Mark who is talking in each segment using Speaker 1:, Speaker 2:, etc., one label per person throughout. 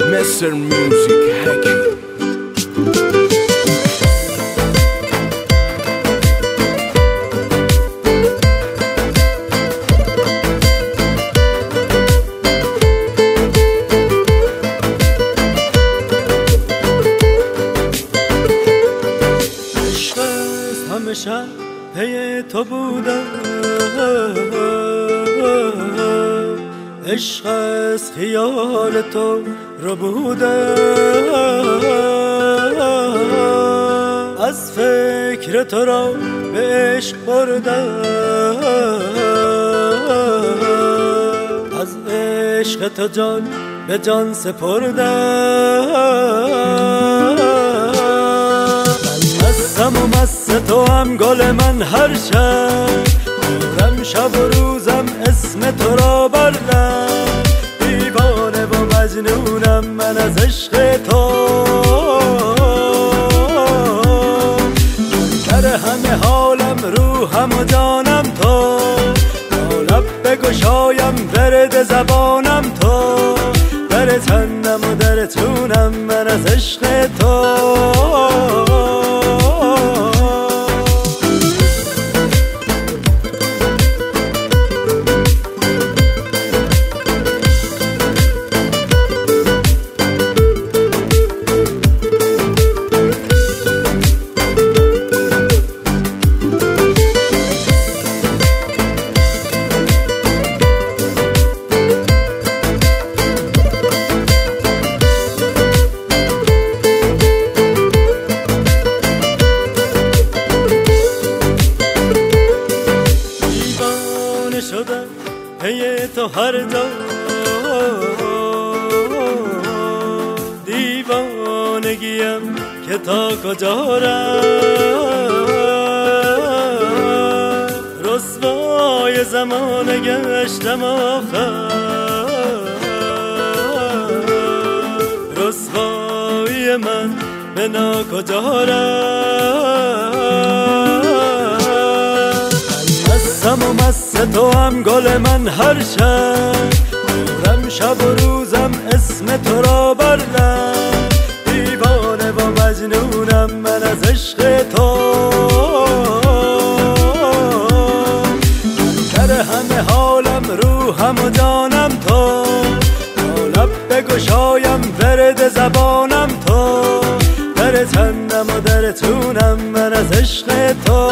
Speaker 1: Mr. Music Hacky.
Speaker 2: همیشه پی تو بودم، عشق از خیال تو رو بودم، از فکر تو را به عشق بردم، از عشق تو جان به جان سپردم. مستم و مست تو هم گل من هر شب، دورم شب و روزم اسم تو را بردم، دیوانه و مجنونم من از عشق تو، در همه حالم روحم و جانم تو، تا لب بگشایم ورد زبانم تو، در تنم و در تونم من از عشق تو. شدم پی تو هر جا، دیوانگیم که تا کجا رفت، رسوای زمان گشتم آخر، رسوای من به ناکجا رفت. مستم و مست تو هم گل من هر شب، دورم شب و روزم اسم تو را بردم، دیوانه و مجنونم من از عشق تو، در همه حالم روحم و جانم تو، تا لب بگشایم ورد زبانم تو، در تنم و در تونم من از عشق تو.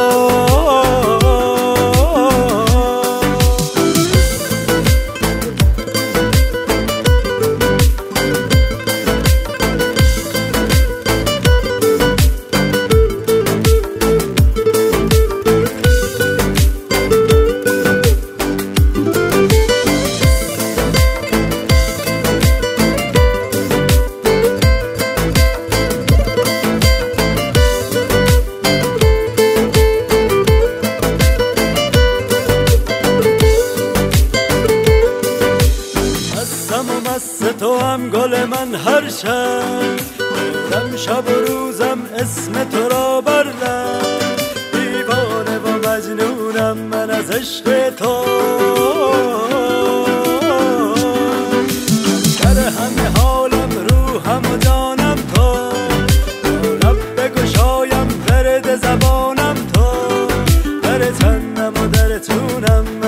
Speaker 2: مست تو هم گل من هر شب، دورم شب و روزم اسم تو را بردم، دیوانه و مجنونم من از عشق تو، در همه حالم روحم و جانم تو، تا لب بگشایم ورد زبانم تو، در تنم و در تونم